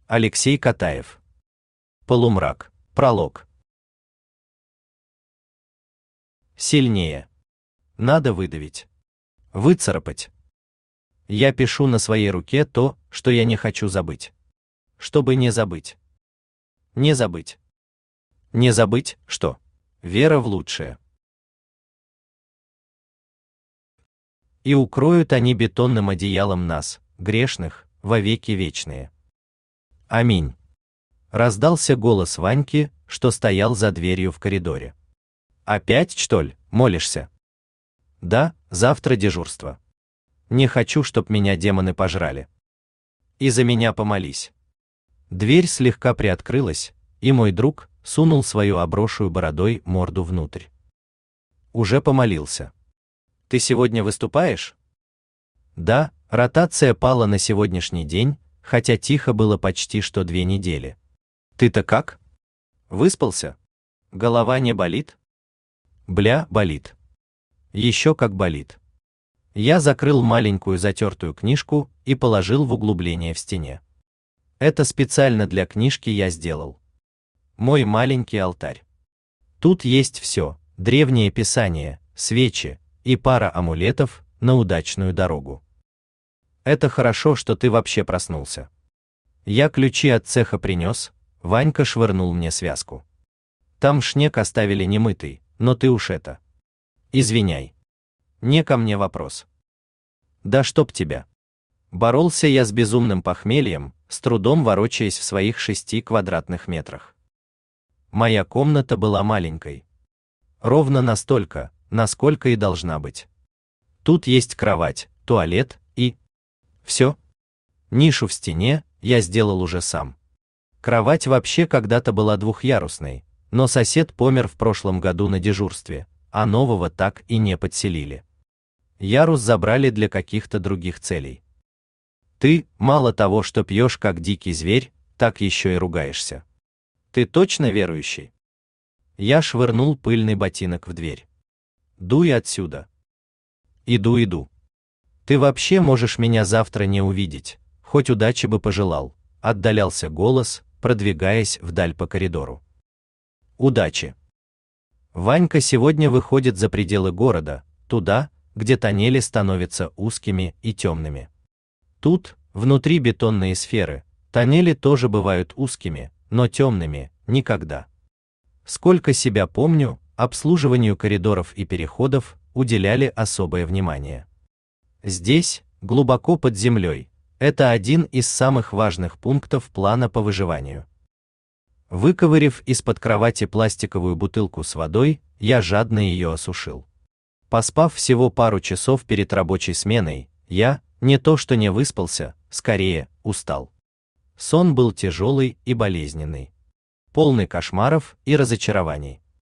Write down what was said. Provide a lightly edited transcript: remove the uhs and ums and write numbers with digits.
Алексей Катаев. Полумрак. Пролог. Сильнее. Надо выдавить. Выцарапать. Я пишу на своей руке то, что я не хочу забыть. Чтобы не забыть. Не забыть. Не забыть, что? Вера в лучшее. И укроют они бетонным одеялом нас, грешных, вовеки вечные. Аминь. Раздался голос Ваньки, что стоял за дверью в коридоре. Опять, что ли, молишься? Да, завтра дежурство. Не хочу, чтоб меня демоны пожрали. И за меня помолись. Дверь слегка приоткрылась, и мой друг сунул свою обросшую бородой морду внутрь. Уже помолился. Ты сегодня выступаешь? Да, ротация пала на сегодняшний день, хотя тихо было почти что 2 недели. Ты-то как? Выспался? Голова не болит? Бля, болит. Еще как болит. Я закрыл маленькую затертую книжку и положил в углубление в стене. Это специально для книжки я сделал. Мой маленький алтарь. Тут есть все: древнее писание, свечи и пара амулетов на удачную дорогу. Это хорошо, что ты вообще проснулся. Я ключи от цеха принес, Ванька швырнул мне связку. Там шнек оставили немытый, но ты уж это. Извиняй. Не ко мне вопрос. Да чтоб тебя. Боролся я с безумным похмельем, с трудом ворочаясь в своих 6 квадратных метрах. Моя комната была маленькой. Ровно настолько, насколько и должна быть. Тут есть кровать, туалет и... все. Нишу в стене я сделал уже сам. Кровать вообще когда-то была двухъярусной, но сосед помер в прошлом году на дежурстве, а нового так и не подселили. Ярус забрали для каких-то других целей. Ты, мало того, что пьешь как дикий зверь, так еще и ругаешься. Ты точно верующий? Я швырнул пыльный ботинок в дверь. Дуй отсюда. Иду. Ты вообще можешь меня завтра не увидеть, хоть удачи бы пожелал, отдалялся голос, продвигаясь вдаль по коридору. Удачи. Ванька сегодня выходит за пределы города, туда, где тоннели становятся узкими и темными. Тут, внутри бетонные сферы, тоннели тоже бывают узкими, но темными никогда. Сколько себя помню, обслуживанию коридоров и переходов уделяли особое внимание. Здесь, глубоко под землей, это один из самых важных пунктов плана по выживанию. Выковырив из-под кровати пластиковую бутылку с водой, я жадно ее осушил. Поспав всего пару часов перед рабочей сменой, я, не то что не выспался, скорее, устал. Сон был тяжелый и болезненный. Полный кошмаров и разочарований.